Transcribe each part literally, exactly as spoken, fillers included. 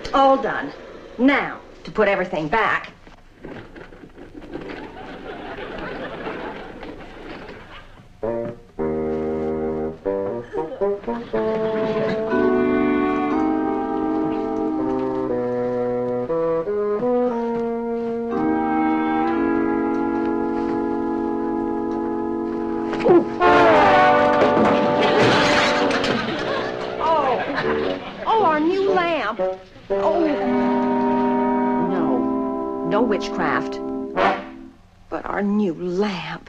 All done. Now, to put everything back. Oh, no, no witchcraft, but our new lamp.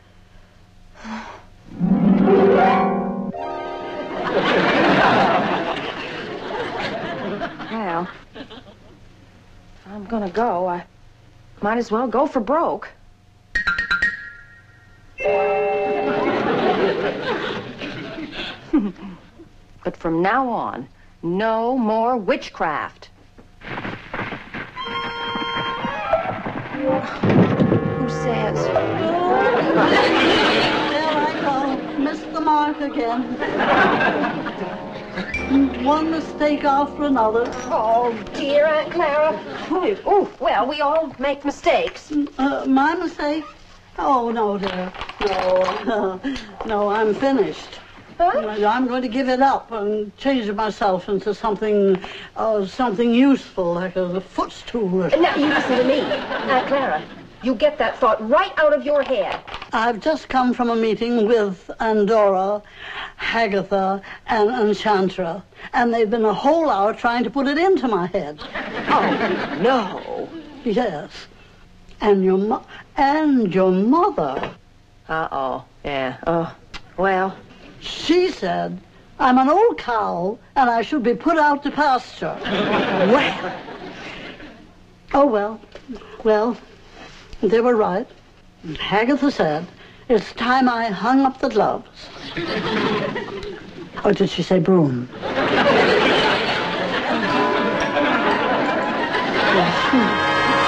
Well, if I'm gonna go, I might as well go for broke. But from now on, no more witchcraft. Who says? There I go. Missed the mark again. One mistake after another. Oh, dear Aunt Clara. Oh, well, we all make mistakes. Uh, my mistake? Oh, no, dear. No, no, I'm finished. Huh? I'm going to give it up and change myself into something, uh, something useful, like a footstool. Or now, you listen to me, Aunt Clara. You get that thought right out of your head. I've just come from a meeting with Andorra, Hagatha, and Enchantra, and they've been a whole hour trying to put it into my head. Oh, no. Yes. And your mo- and your mother. Uh-oh. Yeah. Oh, well... She said, I'm an old cow, and I should be put out to pasture. Well. Oh, well. Well, they were right. Hagatha said, it's time I hung up the gloves. Or did she say broom? Yes.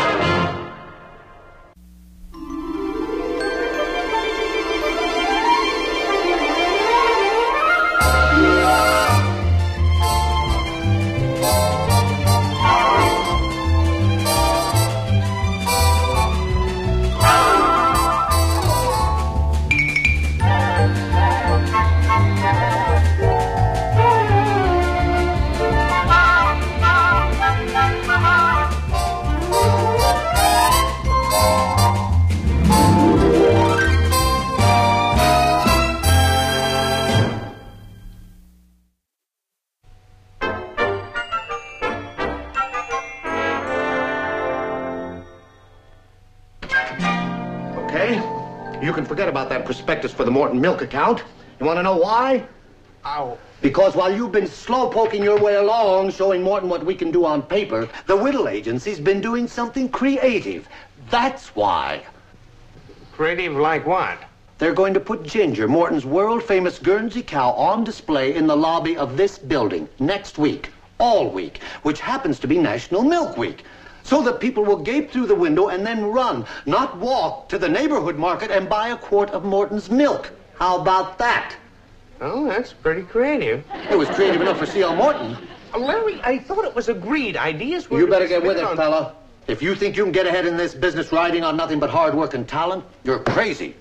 You can forget about that prospectus for the Morton Milk account. You want to know why? Ow. Because while you've been slow-poking your way along, showing Morton what we can do on paper, the Whittle Agency's been doing something creative. That's why. Creative like what? They're going to put Ginger, Morton's world-famous Guernsey cow, on display in the lobby of this building next week, all week, which happens to be National Milk Week. So that people will gape through the window and then run, not walk, to the neighborhood market and buy a quart of Morton's milk. How about that? Oh, that's pretty creative. It was creative enough for C L Morton. Uh, Larry, I thought it was agreed. Ideas were... You better get with it, on... fella. If you think you can get ahead in this business riding on nothing but hard work and talent, you're crazy.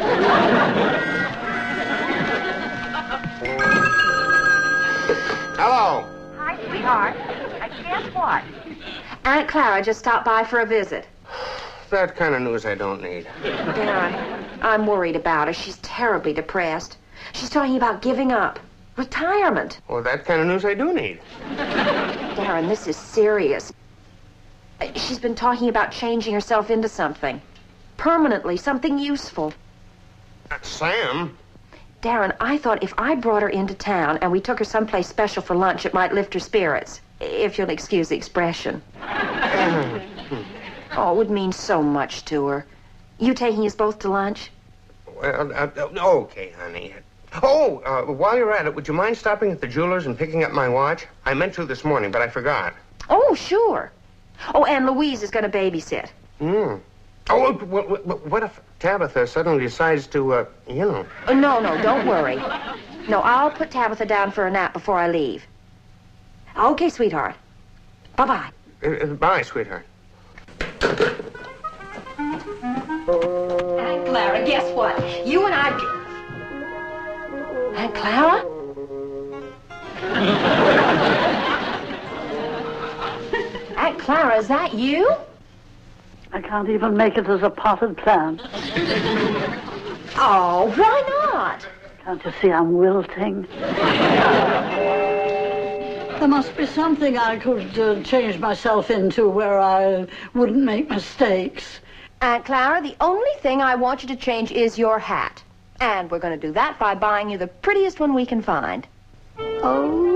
Hello. Hi, sweetheart. Uh, guess what? Aunt Clara just stopped by for a visit. That kind of news I don't need. Darren, I'm worried about her. She's terribly depressed. She's talking about giving up. Retirement. Well, that kind of news I do need. Darren, this is serious. Uh, She's been talking about changing herself into something. Permanently, something useful. Uh, Sam? Darren, I thought if I brought her into town and we took her someplace special for lunch, it might lift her spirits. If you'll excuse the expression. Oh, it would mean so much to her. You taking us both to lunch? Well, uh, uh, okay, honey. Oh, uh, while you're at it, would you mind stopping at the jeweler's and picking up my watch? I meant to this morning, but I forgot. Oh, sure. Oh, and Louise is going to babysit. Hmm. Oh, what, what, what if Tabitha suddenly decides to, uh, you know... Oh, no, no, don't worry. No, I'll put Tabitha down for a nap before I leave. Okay, sweetheart. Bye-bye. Uh, uh, bye, sweetheart. Aunt Clara, guess what? You and I... Aunt Clara? Aunt Clara, is that you? I can't even make it as a potted plant. Oh, why not? Can't you see I'm wilting? There must be something I could uh, change myself into where I wouldn't make mistakes. Aunt Clara, the only thing I want you to change is your hat. And we're going to do that by buying you the prettiest one we can find. Oh.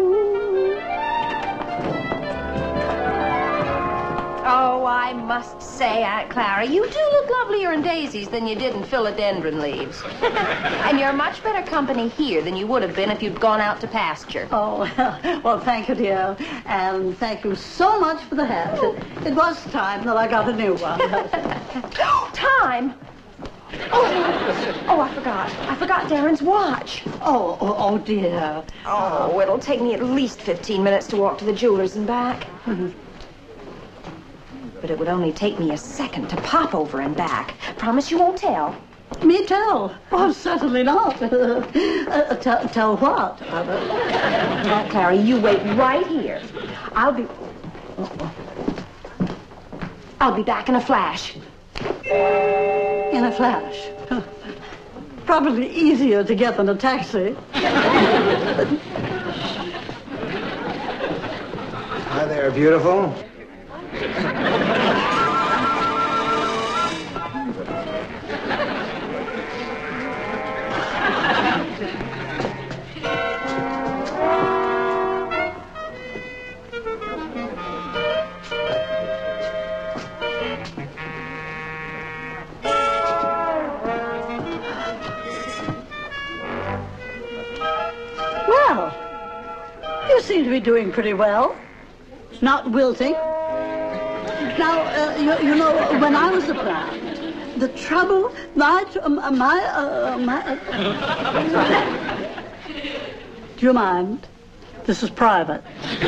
Oh, I must say, Aunt Clara, you do look lovelier in daisies than you did in philodendron leaves. And you're much better company here than you would have been if you'd gone out to pasture. Oh, well, thank you, dear. And thank you so much for the hat. It, it was time that I got a new one. Time? Oh, oh, I forgot. I forgot Darren's watch. Oh, oh, oh, dear. Oh, it'll take me at least fifteen minutes to walk to the jeweler's and back. But it would only take me a second to pop over and back. Promise you won't tell. Me tell? Oh, certainly not. uh, tell, tell what? Aunt Clara, you wait right here. I'll be... I'll be back in a flash. In a flash? Probably easier to get than a taxi. Hi there, beautiful. Well, you seem to be doing pretty well. Not wilting. Now, uh, you, you know, when I was a plant, the trouble, my, um, my, uh, my... Uh, do you mind? This is private.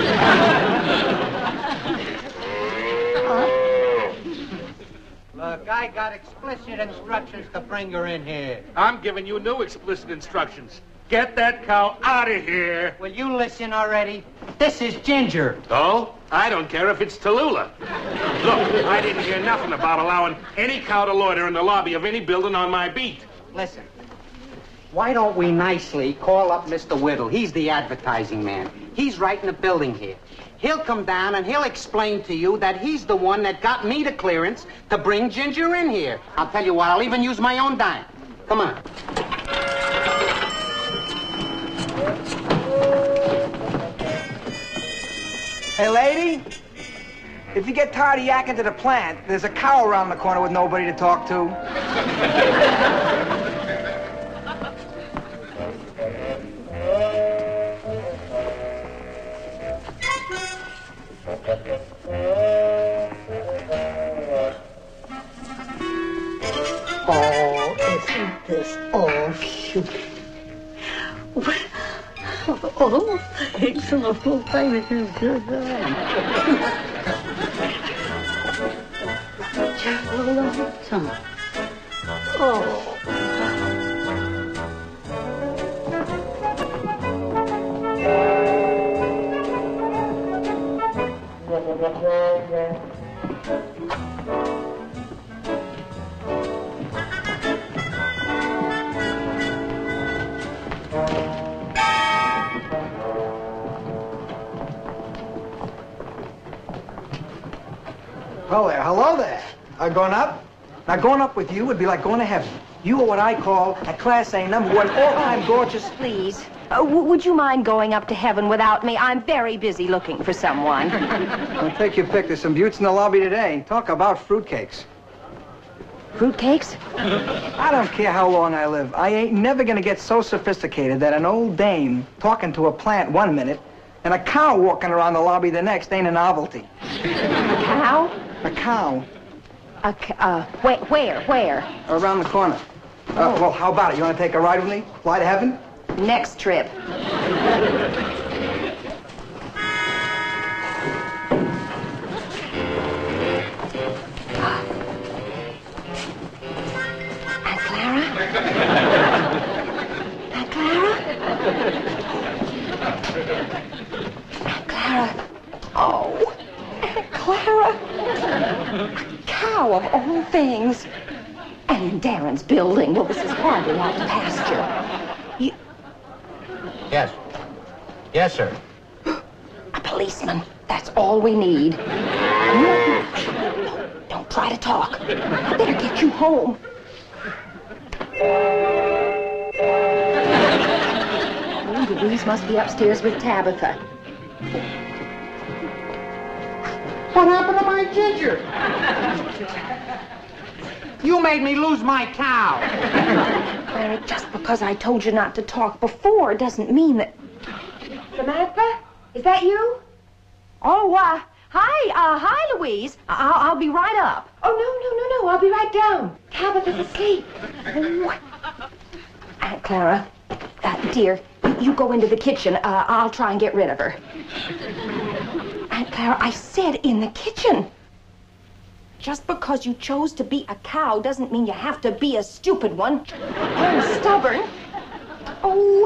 uh, Look, I got explicit instructions to bring her in here. I'm giving you new explicit instructions. Get that cow out of here. Will you listen already? This is Ginger. Oh? I don't care if it's Tallulah. Look, I didn't hear nothing about allowing any cow to loiter in the lobby of any building on my beat. Listen, why don't we nicely call up Mister Whittle? He's the advertising man. He's right in the building here. He'll come down and he'll explain to you that he's the one that got me the clearance to bring Ginger in here. I'll tell you what, I'll even use my own dime. Come on. Hey, lady, if you get tired of yakking to the plant, there's a cow around the corner with nobody to talk to. oh, isn't this all cute? Oh, thanks a little baby. Oh. Well there, hello there. Uh, going up? Now, going up with you would be like going to heaven. You are what I call a Class A number one all-time gorgeous... Please, uh, w would you mind going up to heaven without me? I'm very busy looking for someone. Well, take your pick. There's some buttes in the lobby today. Talk about fruitcakes. Fruitcakes? I don't care how long I live. I ain't never gonna get so sophisticated that an old dame talking to a plant one minute and a cow walking around the lobby the next ain't a novelty. A cow? A cow? A c uh, where, where, where? Around the corner. Uh, well, how about it? You want to take a ride with me? Fly to heaven? Next trip. cow of all things. And in Darren's building. Well, this is hardly out to pasture. You... Yes. Yes, sir. A policeman. That's all we need. Don't try to talk. I better get you home. Oh, Louise must be upstairs with Tabitha. What happened to my Ginger? You made me lose my cow. Clara, just because I told you not to talk before doesn't mean that... Samantha? Is that you? Oh, uh, hi, uh, hi, Louise. I'll, I'll be right up. Oh, no, no, no, no, I'll be right down. Tabitha's asleep. Oh. Aunt Clara, uh, dear, you go into the kitchen. Uh, I'll try and get rid of her. Aunt Clara, I said in the kitchen. Just because you chose to be a cow doesn't mean you have to be a stupid one. And stubborn. Oh.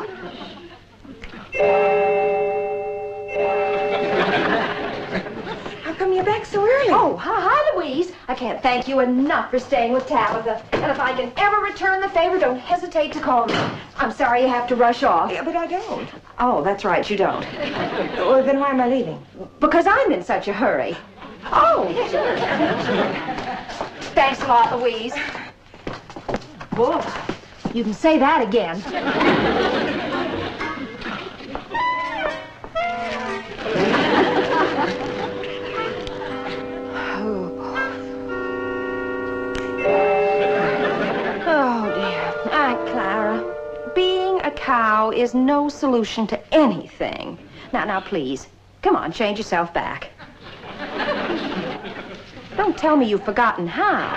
How come you're back so early? Oh, hi, hi, Louise. I can't thank you enough for staying with Tabitha. And if I can ever return the favor, don't hesitate to call me. I'm sorry you have to rush off. Yeah, but I don't. Oh, that's right, you don't. Well, then why am I leaving? Because I'm in such a hurry. Oh, thanks a lot, Louise. Whoa, you can say that again. Oh, dear. Aunt Clara, being a cow is no solution to anything. Now, now, please, come on, change yourself back. Don't tell me you've forgotten how.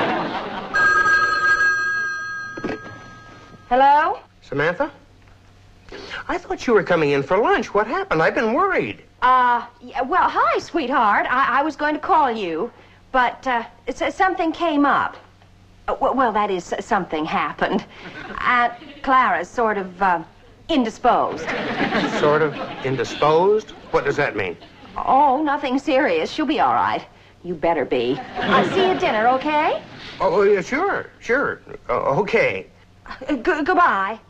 Hello? Samantha? I thought you were coming in for lunch. What happened? I've been worried. Uh, yeah, well, hi, sweetheart. I, I was going to call you, but uh, it's, uh, something came up. Uh, well, well, that is, uh, something happened. Aunt Clara's sort of uh, indisposed. Sort of indisposed? What does that mean? Oh, nothing serious. She'll be all right. You better be. I'll see you at dinner, okay? Oh, yeah, sure, sure. Uh, okay. Uh, g- goodbye.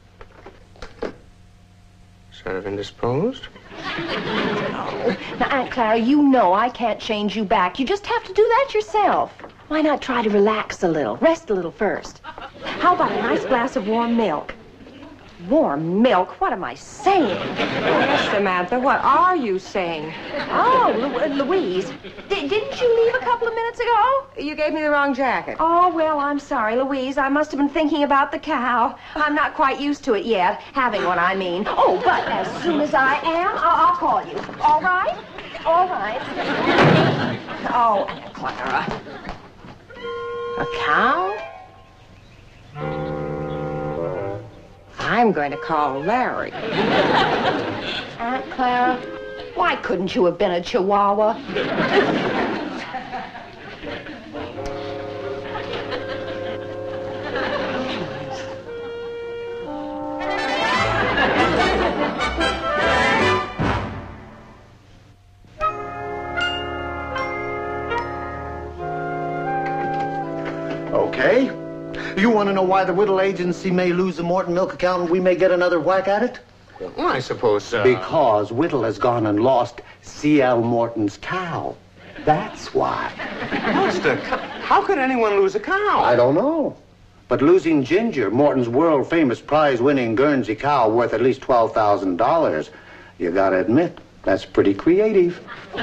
Sort of indisposed? Oh. Now, Aunt Clara, you know I can't change you back. You just have to do that yourself. Why not try to relax a little? Rest a little first. How about a nice glass of warm milk? Warm milk? What am I saying? Yes, Samantha, what are you saying? Oh, Lu- Louise, D- didn't you leave a couple of minutes ago? You gave me the wrong jacket. Oh, well, I'm sorry, Louise. I must have been thinking about the cow. I'm not quite used to it yet. Having one, I mean. Oh, but as soon as I am, I'll, I'll call you. All right? All right. Oh, Aunt Clara. A cow? I'm going to call Larry. Aunt Clara, why couldn't you have been a Chihuahua? Okay. You want to know why the Whittle Agency may lose the Morton Milk account and we may get another whack at it? Well, I suppose so. Because Whittle has gone and lost C L Morton's cow. That's why. Lost a cow? How could anyone lose a cow? I don't know. But losing Ginger, Morton's world-famous prize-winning Guernsey cow worth at least twelve thousand dollars, you gotta admit, that's pretty creative.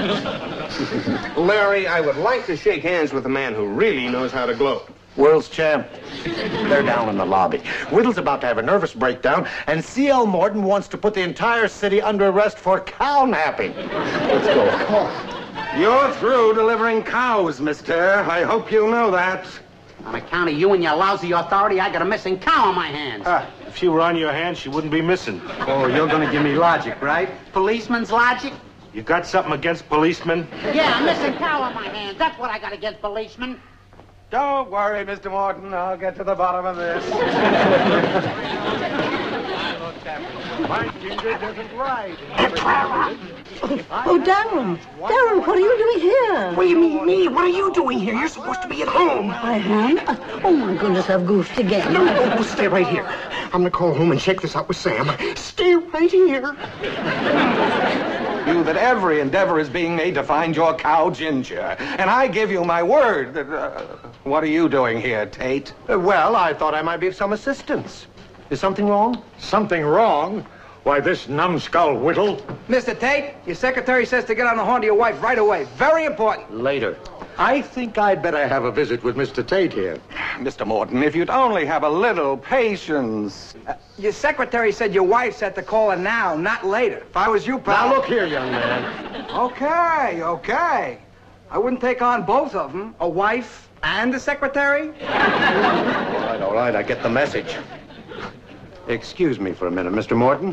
Larry, I would like to shake hands with a man who really knows how to gloat. World's champ. They're down in the lobby. Whittle's about to have a nervous breakdown, and C L Morton wants to put the entire city under arrest for cow napping. Let's go. Oh. You're through delivering cows, mister. I hope you know that. On account of you and your lousy authority, I got a missing cow on my hands. Ah, if she were on your hands, she wouldn't be missing. Oh, you're going to give me logic, right? Policeman's logic? You got something against policemen? Yeah, a missing cow on my hands. That's what I got against policemen. Don't worry, Mister Morton. I'll get to the bottom of this. My Ginger doesn't ride. Oh, Darren. Darren, what are you doing here? What do you mean, me? What are you doing here? You're supposed to be at home. I am? Uh, oh, my goodness, I've goofed again. No, no, no, stay right here. I'm gonna call home and shake this up with Sam. Stay right here. You that every endeavor is being made to find your cow, Ginger. And I give you my word that... Uh, what are you doing here, Tate? Uh, well, I thought I might be of some assistance. Is something wrong? Something wrong? Why, this numbskull Whittle... Mister Tate, your secretary says to get on the horn to your wife right away. Very important. Later. I think I'd better have a visit with Mister Tate here. Mister Morton, if you'd only have a little patience. Uh, your secretary said your wife said to call her now, not later. If I was you, pal... Now, look here, young man. Okay, okay. I wouldn't take on both of them, a wife and a secretary. All right, all right, I get the message. Excuse me for a minute, Mister Morton.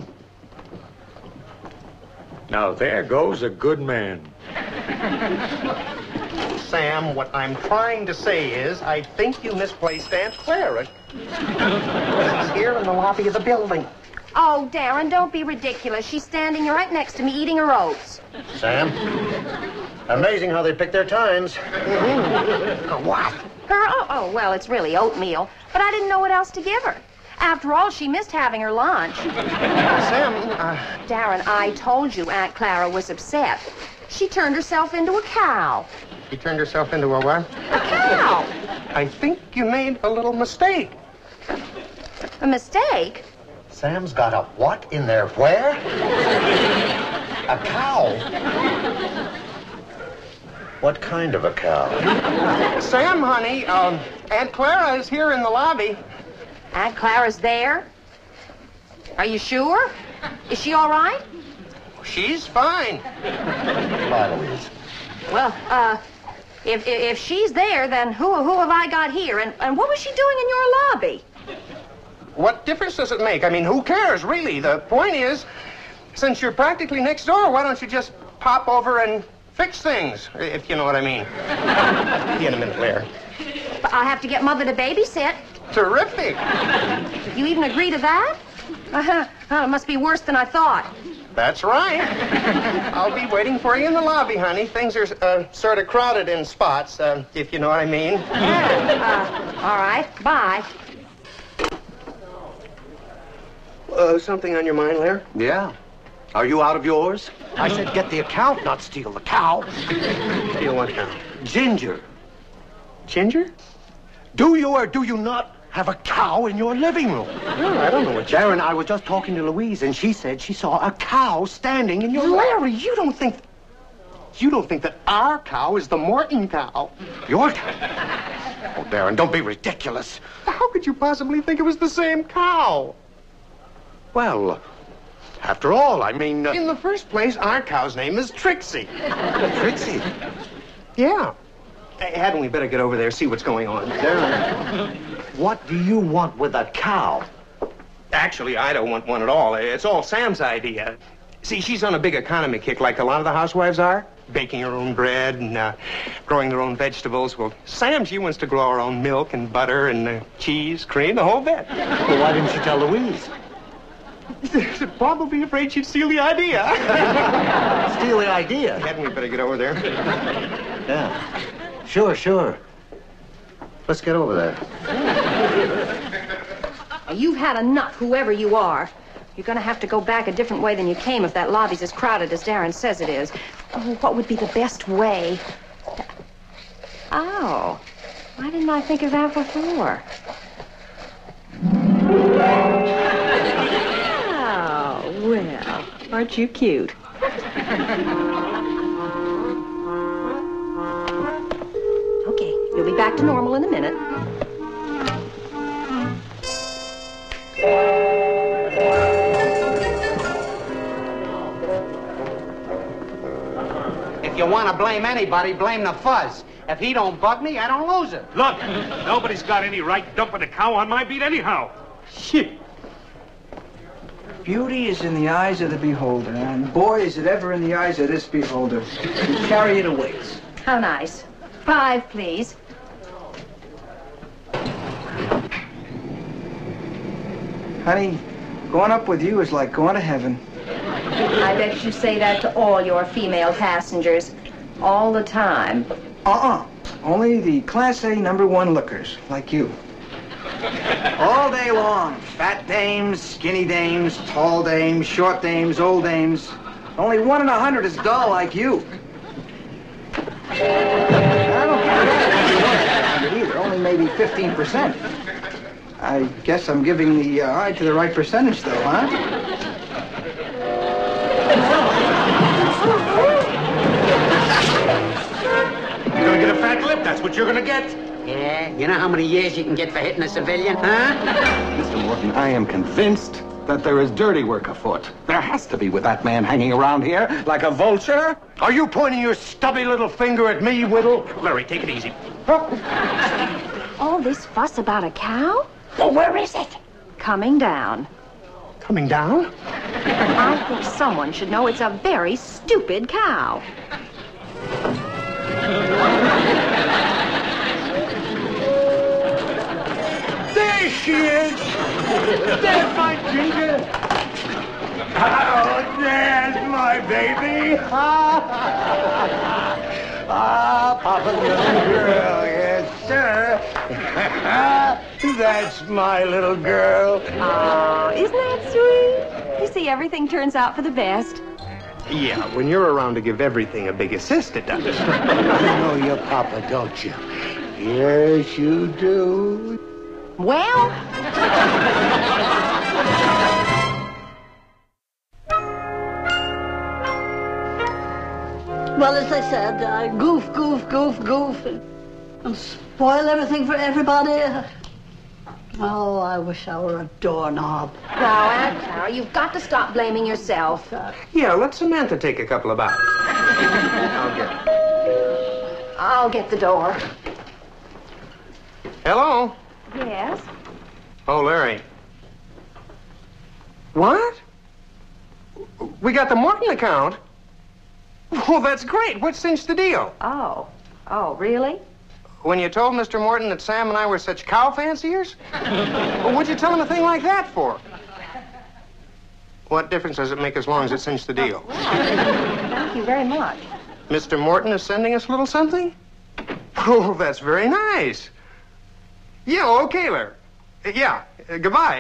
Now, there goes a good man. Sam, what I'm trying to say is, I think you misplaced Aunt Clara. She's here in the lobby of the building. Oh, Darren, don't be ridiculous. She's standing right next to me eating her oats. Sam, amazing how they pick their times. Mm-hmm. What? Her? Oh, oh, well, it's really oatmeal. But I didn't know what else to give her. After all, she missed having her lunch. Sam, uh... Darren, I told you Aunt Clara was upset. She turned herself into a cow. She turned herself into a what? A cow. I think you made a little mistake. A mistake? Sam's got a what in there? Where? A cow. What kind of a cow? Sam, honey, um, Aunt Clara is here in the lobby. Aunt Clara's there? Are you sure? Is she all right? She's fine. Bye, Louise. Well, uh, if, if if she's there, then who who have I got here? And, and what was she doing in your lobby? What difference does it make? I mean, who cares, really? The point is, since you're practically next door, why don't you just pop over and fix things, if you know what I mean. Be in a minute, Blair. But I'll have to get Mother to babysit. Terrific. You even agree to that? Uh-huh. Oh, it must be worse than I thought. That's right. I'll be waiting for you in the lobby, honey. Things are uh, sort of crowded in spots, uh, if you know what I mean. Yeah. Uh, all right. Bye. Uh, something on your mind, Blair? Yeah. Are you out of yours? I said get the account, not steal the cow. Steal what cow? Ginger. Ginger? Do you or do you not have a cow in your living room? No, I don't know what you... Darren, I was just talking to Louise, and she said she saw a cow standing in your... Larry, you don't think... You don't think that our cow is the Morton cow? Your cow? Oh, Darren, don't be ridiculous. How could you possibly think it was the same cow? Well, after all, I mean... Uh... In the first place, our cow's name is Trixie. Trixie? Yeah. Hey, hadn't we better get over there, see what's going on? Darren, what do you want with a cow? Actually, I don't want one at all. It's all Sam's idea. See, she's on a big economy kick like a lot of the housewives are. Baking her own bread and uh, growing their own vegetables. Well, Sam, she wants to grow her own milk and butter and uh, cheese, cream, the whole bit. Well, why didn't she tell Louise? Probably afraid she'd steal the idea. Steal the idea? Hadn't we better get over there? Yeah. Sure, sure. Let's get over there. You've had enough, whoever you are. You're going to have to go back a different way than you came if that lobby's as crowded as Darren says it is. Oh, what would be the best way? To... Oh, why didn't I think of that before? Oh, well, aren't you cute? Okay, you'll be back to normal in a minute. If you want to blame anybody, blame the fuzz. If he don't bug me, I don't lose it. Look, nobody's got any right dumping a cow on my beat anyhow. Shit. Beauty is in the eyes of the beholder, and boy, is it ever in the eyes of this beholder. You carry it awaits. How nice. Five, please. Honey, Going up with you is like going to heaven. I bet you say that to all your female passengers. All the time. Uh-uh. Only the Class A number one lookers, like you. All day long. Fat dames, skinny dames, tall dames, short dames, old dames. Only one in a hundred is dull like you. I don't care that either. Only maybe fifteen percent. I guess I'm giving the uh, eye to the right percentage, though, huh? You're gonna get a fat lip, that's what you're gonna get. Yeah, you know how many years you can get for hitting a civilian, huh? Mister Morton, I am convinced that there is dirty work afoot. There has to be with that man hanging around here like a vulture. Are you pointing your stubby little finger at me, Whittle? Larry, take it easy. All this fuss about a cow? Well, where is it? Coming down. Coming down? I think someone should know it's a very stupid cow. There she is! There's my Ginger! Oh, there's my baby! Ah, Papa's little girl, yes, sir. That's my little girl. Aw, isn't that sweet? You see, everything turns out for the best. Yeah, when you're around to give everything a big assist, it does. You know your Papa, don't you? Yes, you do. Well... Well, as I said, uh, goof, goof, goof, goof, and, and spoil everything for everybody. Oh, I wish I were a doorknob. Now, Aunt Clara, you've got to stop blaming yourself. Yeah, let Samantha take a couple of bows. I'll get it. I'll get the door. Hello? Yes? Oh, Larry. What? We got the Morton account? Oh, that's great. What cinched the deal? Oh. Oh, really? When you told Mister Morton that Sam and I were such cow fanciers? Well, what'd you tell him a thing like that for? What difference does it make as long as it cinched the deal? Thank you very much. Mister Morton is sending us a little something? Oh, that's very nice. Yeah, okay, Larry. Uh, yeah, uh, goodbye.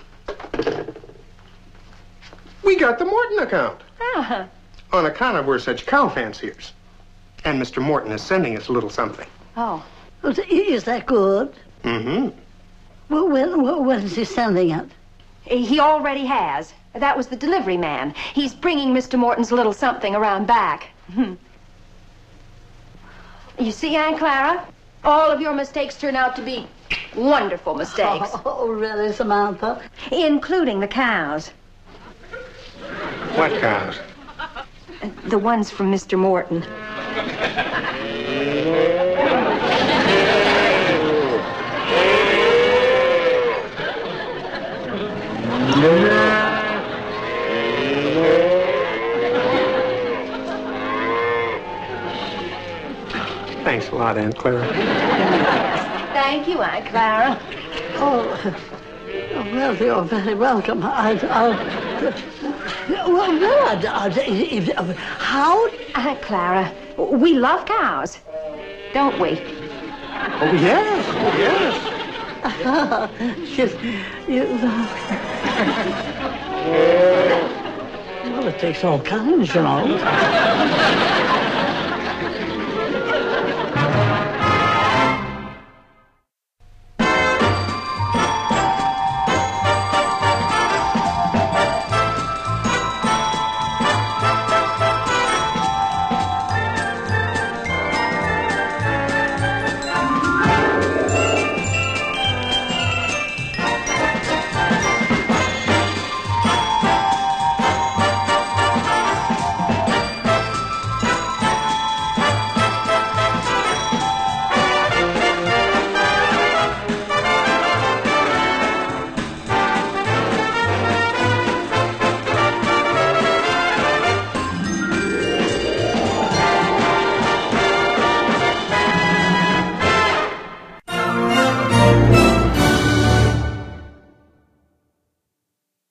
We got the Morton account. Ah. On account of we're such cow fanciers. And Mister Morton is sending us a little something. Oh. Is that good? Mm-hmm. Well, when, when is he sending it? He already has. That was the delivery man. He's bringing Mister Morton's little something around back. You see, Aunt Clara? All of your mistakes turn out to be wonderful mistakes. Oh, really, Samantha? Including the cows. What cows? The ones from Mister Morton. Thanks a lot, Aunt Clara. Thank you, Aunt Clara. Oh, well, you're very welcome. I, I, well, well, I, I, how? Aunt Clara, we love cows, don't we? Oh, yes, yes. you, you, well, it takes all kinds, you know.